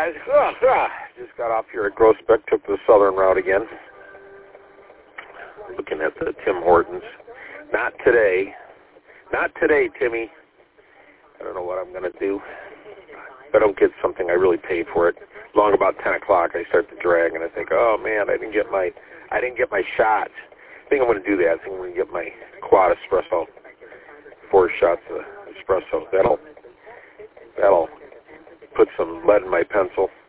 guys. Just got off here at Groesbeck, took the southern route again. Looking at the Tim Hortons. Not today. Not today, Timmy. I don't know what I'm going to do. If I don't get something, I really pay for it. Long about 10 o'clock, I start to drag, and I think, oh, man, I didn't get my shot. I think I'm going to do that. I think I'm going to get my quad espresso, 4 shots of espresso. That'll put some lead in my pencil.